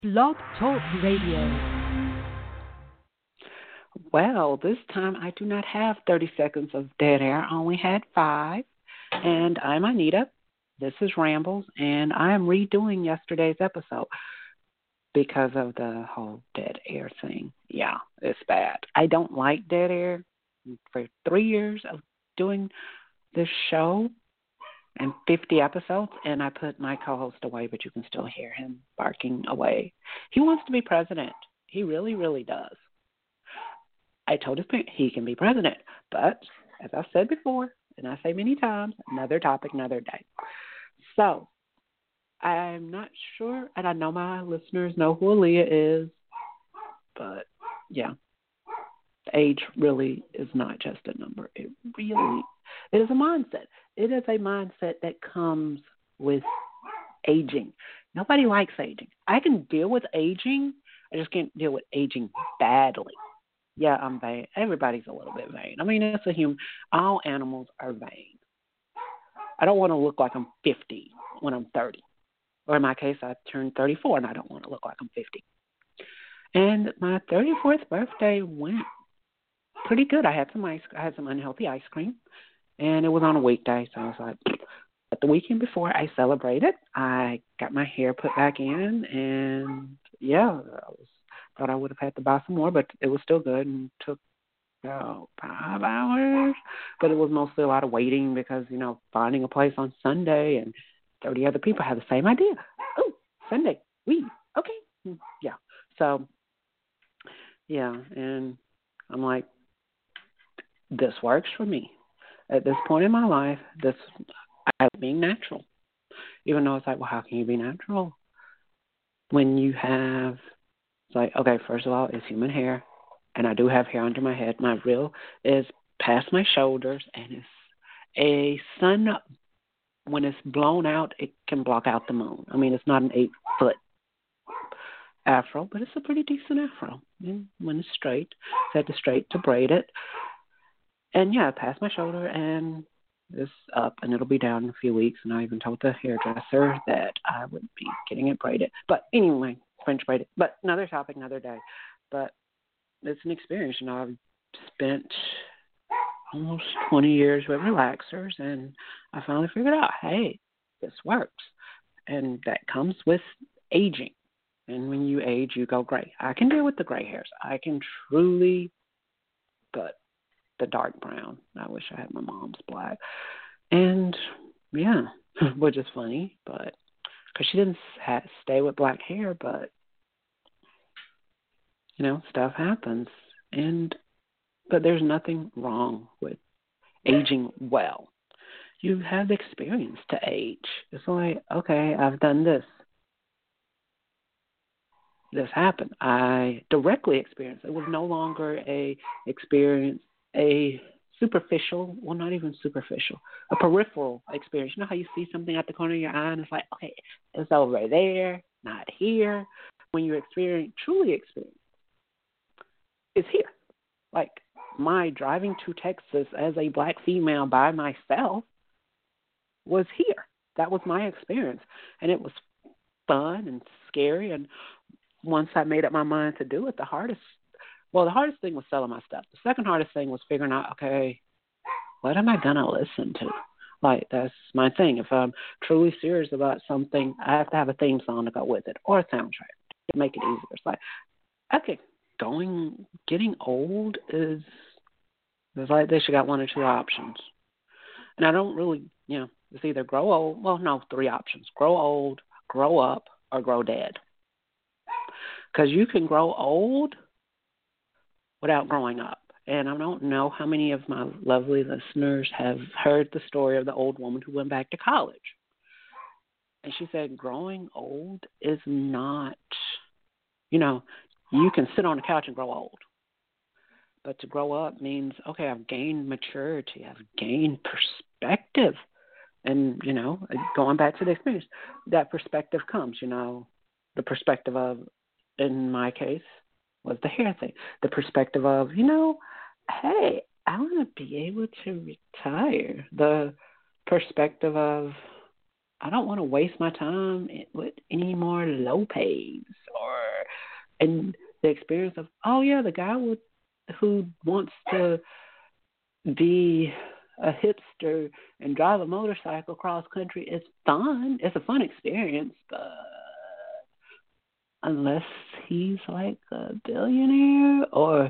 Blog Talk Radio. Well, this time I do not have 30 seconds of dead air. I only had 5. And I'm Anita. This is Rambles, and I am redoing yesterday's episode because of the whole dead air thing. Yeah, it's bad. I don't like dead air. For 3 years of doing this show and 50 episodes, and I put my co-host away, but you can still hear him barking away. He wants to be president. He really, really does. I told his parents he can be president, but as I've said before, and I say many times, another topic, another day. So I'm not sure, and I know my listeners know who Aaliyah is, but yeah, age really is not just a number. It is a mindset. It is a mindset that comes with aging. Nobody likes aging. I can deal with aging. I just can't deal with aging badly. Yeah, I'm vain. Everybody's a little bit vain. I mean, it's a human. All animals are vain. I don't want to look like I'm 50 when I'm 30. Or in my case, I turned 34 and I don't want to look like I'm 50. And my 34th birthday went pretty good. I had some unhealthy ice cream, and it was on a weekday, so I was like, but the weekend before I celebrated, I got my hair put back in, and yeah, thought I would have had to buy some more, but it was still good and took about 5 hours. But it was mostly a lot of waiting because, finding a place on Sunday and 30 other people had the same idea. Oh, Sunday, okay. Yeah. So, yeah, and I'm like, this works for me. At this point in my life, I'm being natural. Even though it's like, well, how can you be natural when you have, it's like, okay, first of all, it's human hair, and I do have hair under my head. My real is past my shoulders, and it's a sun. When it's blown out, it can block out the moon. I mean, it's not an 8-foot afro, but it's a pretty decent afro. And when it's straight, I had to straight to braid it. And yeah, past my shoulder, and it's up, and it'll be down in a few weeks. And I even told the hairdresser that I would be getting it braided. But anyway, French braided. But another topic, another day. But it's an experience. I've spent almost 20 years with relaxers, and I finally figured out, hey, this works. And that comes with aging. And when you age, you go gray. I can deal with the gray hairs. I can truly, but the dark brown. I wish I had my mom's black. And, yeah, which is funny, but because she didn't stay with black hair, but, stuff happens. But there's nothing wrong with aging well. You have experience to age. It's like, okay, I've done this. This happened. I directly experienced. It was no longer a superficial, well, not even superficial, a peripheral experience. You know how you see something at the corner of your eye and it's like, okay, it's over there, not here. When you truly experience, it's here. Like my driving to Texas as a black female by myself was here. That was my experience. And it was fun and scary. And once I made up my mind to do it, the hardest thing was selling my stuff. The second hardest thing was figuring out, okay, what am I going to listen to? Like, that's my thing. If I'm truly serious about something, I have to have a theme song to go with it or a soundtrack to make it easier. It's like, okay, getting old it's like they should got one or two options. And I don't really, it's either grow old. Well, no, 3 options. Grow old, grow up, or grow dead. Because you can grow old without growing up. And I don't know how many of my lovely listeners have heard the story of the old woman who went back to college. And she said growing old is not, you can sit on the couch and grow old. But to grow up means, okay, I've gained maturity. I've gained perspective. And, going back to the experience, that perspective comes, the perspective of, in my case, was the hair thing. The perspective of, hey, I want to be able to retire. The perspective of, I don't want to waste my time with any more Lopez and the experience of, oh yeah, the guy who wants to be a hipster and drive a motorcycle cross country is fun. It's a fun experience, but unless he's like a billionaire or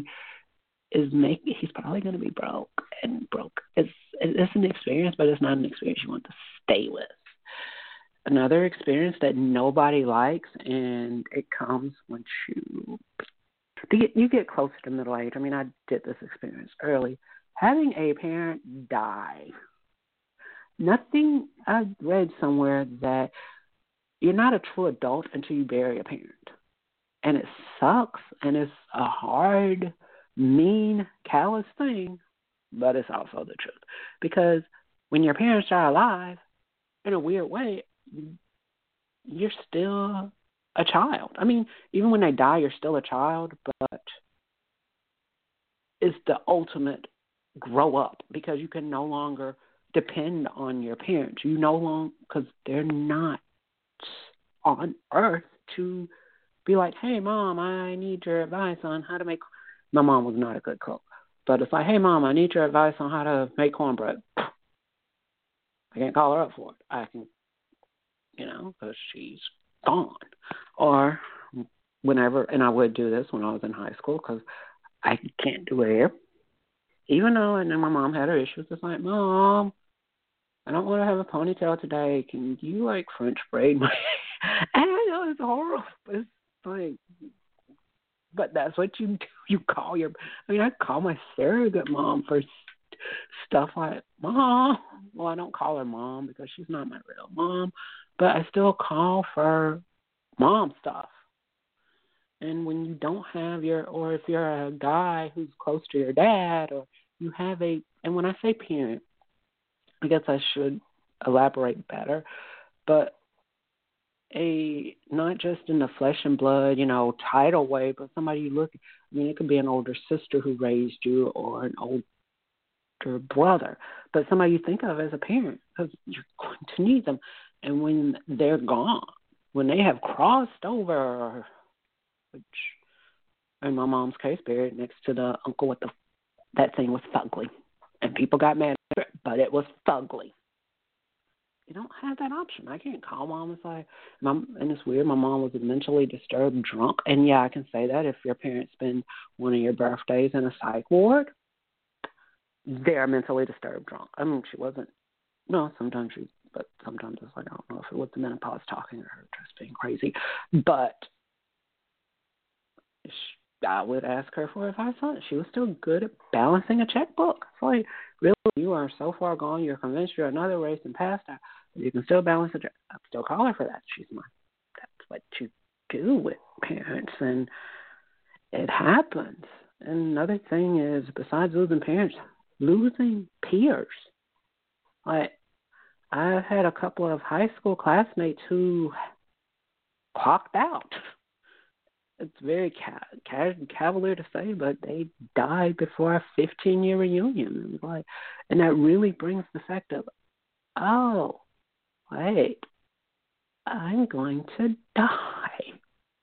he's probably going to be broke, and broke it's an experience, but it's not an experience you want to stay with. Another experience that nobody likes, and it comes once you get closer to middle age. I mean, I did this experience early. Having a parent die. Nothing, I read somewhere that you're not a true adult until you bury a parent. And it sucks, and it's a hard, mean, callous thing, but it's also the truth. Because when your parents are alive, in a weird way, you're still a child. I mean, even when they die, you're still a child, but it's the ultimate grow up because you can no longer depend on your parents. You no longer, because they're not on earth to be like, hey, Mom, I need your advice on how to make. My mom was not a good cook, but it's like, hey, Mom, I need your advice on how to make cornbread. I can't call her up for it. I can, because she's gone. Or whenever, and I would do this when I was in high school because I can't do hair. Even though, and then my mom had her issues, it's like, Mom, I don't want to have a ponytail today. Can you, French braid my hair? And I know it's horrible. It's like, but that's what you do. You call I call my surrogate mom for stuff like, Mom. Well, I don't call her Mom because she's not my real mom, but I still call for mom stuff. And when you don't have or if you're a guy who's close to your dad, or you have and when I say parent, I guess I should elaborate better, but not just in the flesh and blood, title way, but somebody you look, it could be an older sister who raised you or an older brother, but somebody you think of as a parent because you're going to need them. And when they're gone, when they have crossed over, which in my mom's case, buried next to the uncle with that thing was fugly. And people got mad at it, but it was fugly. You don't have that option. I can't call Mom and say, Mom, and it's weird, my mom was mentally disturbed, drunk. And yeah, I can say that if your parents spend one of your birthdays in a psych ward, they're mentally disturbed, drunk. I mean, she wasn't, no, sometimes but sometimes it's like, I don't know if it was the menopause talking or her just being crazy. But I would ask her for advice on it. She was still good at balancing a checkbook. It's like, really, you are so far gone, you're convinced you're another race and past that. You can still balance a check. I'd still call her for that. That's what you do with parents, and it happens. And another thing is, besides losing parents, losing peers. Like, I've had a couple of high school classmates who clocked out. It's very cavalier to say, but they died before our 15-year reunion. And that really brings the fact of, oh, wait, I'm going to die.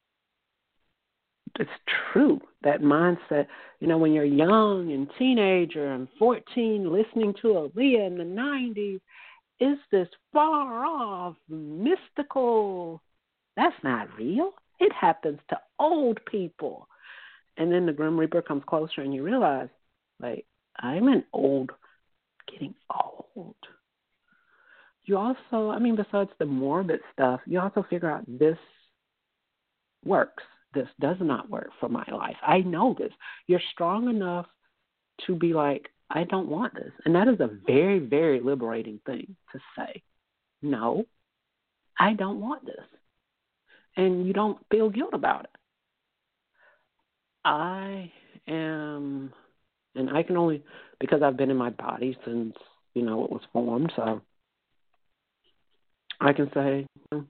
It's true. That mindset, when you're young and teenager and 14, listening to Aaliyah in the 90s, is this far off, mystical, that's not real. It happens to old people. And then the Grim Reaper comes closer and you realize, I'm getting old. You also, besides the morbid stuff, you also figure out this works. This does not work for my life. I know this. You're strong enough to be like, I don't want this. And that is a very, very liberating thing to say. No, I don't want this. And you don't feel guilt about it. I am, and I can only, because I've been in my body since, it was formed, so I can say,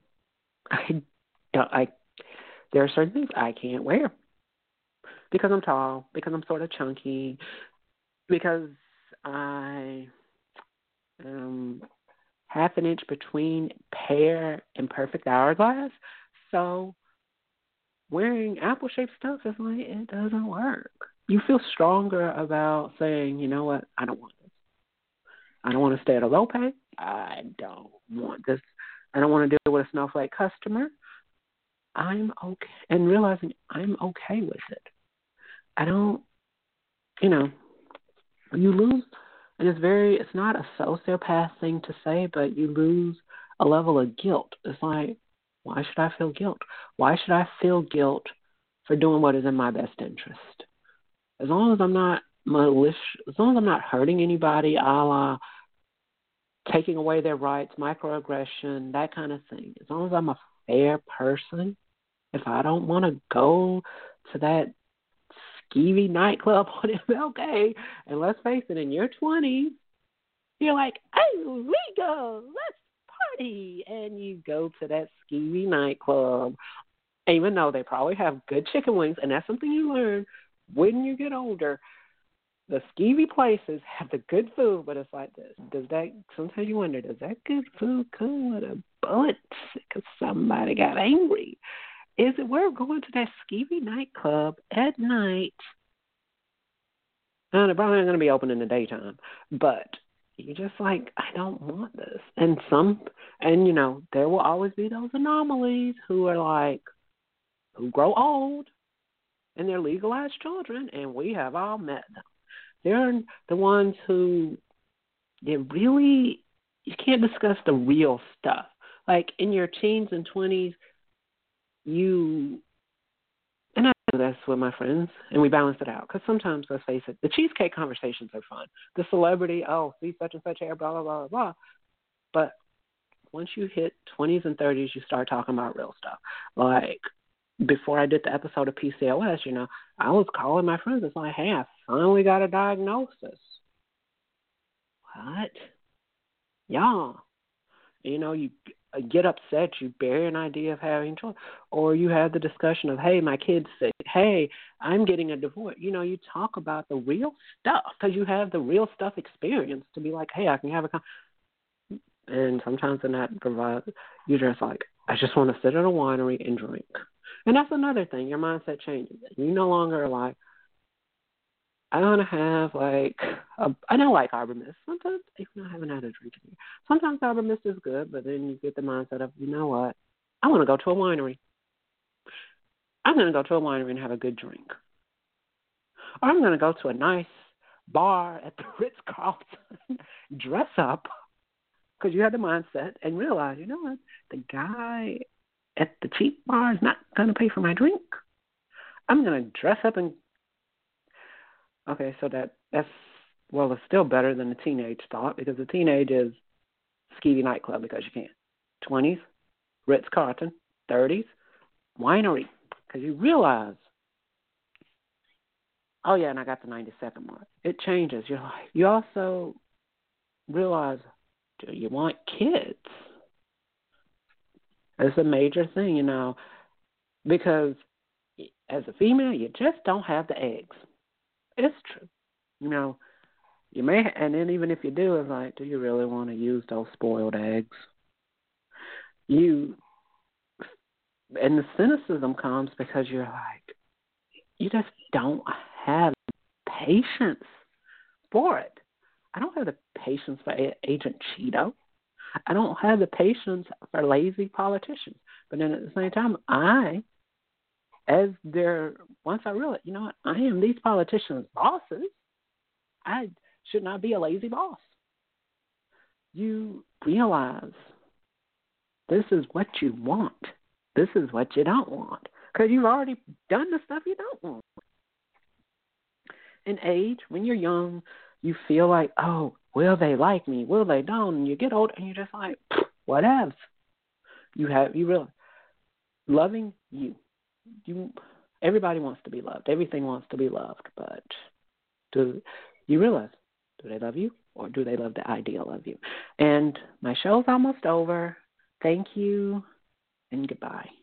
there are certain things I can't wear because I'm tall, because I'm sort of chunky, because I am half an inch between pear and perfect hourglass. So wearing apple-shaped stuff is like, it doesn't work. You feel stronger about saying, you know what, I don't want this. I don't want to stay at a low pay. I don't want this. I don't want to deal with a snowflake customer. I'm okay. And realizing I'm okay with it. I don't, you know, you lose, and it's not a sociopath thing to say, but you lose a level of guilt. It's like, why should I feel guilt? Why should I feel guilt for doing what is in my best interest? As long as I'm not malicious, as long as I'm not hurting anybody, a la taking away their rights, microaggression, that kind of thing. As long as I'm a fair person, if I don't want to go to that skeevy nightclub on MLK, and let's face it, in your 20s, you're like, hey, we go, let's party, and you go to that skeevy nightclub, even though they probably have good chicken wings, and that's something you learn when you get older. The skeevy places have the good food, but it's like this. Sometimes you wonder, does that good food come with a bullet because somebody got angry? Is it worth going to that skeevy nightclub at night? They're probably not going to be open in the daytime, but you're just like, I don't want this. And there will always be those anomalies who grow old, and they're legalized children, and we have all met them. They're the ones who you can't discuss the real stuff. Like in your teens and 20s, and I do this with my friends, and we balance it out. Because sometimes, let's face it, the cheesecake conversations are fun. The celebrity, see such and such hair, blah, blah, blah, blah. But once you hit 20s and 30s, you start talking about real stuff. Like, before I did the episode of PCOS, I was calling my friends. It's like, hey, I finally got a diagnosis. What? Yeah. You get upset. You bury an idea of having children. Or you have the discussion of, hey, my kid's sick. Hey, I'm getting a divorce. You talk about the real stuff because you have the real stuff experience to be like, hey, I can have and sometimes in that provides, you're just like, I just want to sit at a winery and drink. And that's another thing. Your mindset changes. You no longer are like, I want to have I don't like Arbor Mist. Sometimes, even I haven't had a drink in here. Sometimes Arbor Mist is good, but then you get the mindset of, you know what? I want to go to a winery. I'm going to go to a winery and have a good drink. Or I'm going to go to a nice bar at the Ritz-Carlton, dress up, because you had the mindset, and realize, you know what? The guy at the cheap bar is not going to pay for my drink. I'm going to dress up and... Okay, so that's it's still better than the teenage thought, because the teenage is skeevy nightclub because you can. 20s, Ritz-Carlton. 30s, winery, because you realize, oh yeah, and I got the 90-second mark. It changes. You also realize, do you want kids? It's a major thing, because as a female, you just don't have the eggs. It's true. You may, and then even if you do, it's like, do you really want to use those spoiled eggs? And the cynicism comes because you're like, you just don't have patience for it. I don't have the patience for Agent Cheeto. I don't have the patience for lazy politicians. But then at the same time, once I realized, you know what, I am these politicians' bosses. I should not be a lazy boss. You realize this is what you want. This is what you don't want. Because you've already done the stuff you don't want. In age, when you're young, you feel like, oh, will they like me? Will they don't? And you get old and you're just like, whatevs. You realize loving you. Everybody wants to be loved. Everything wants to be loved. But do you realize, do they love you or do they love the ideal of you? And my show's almost over. Thank you and goodbye.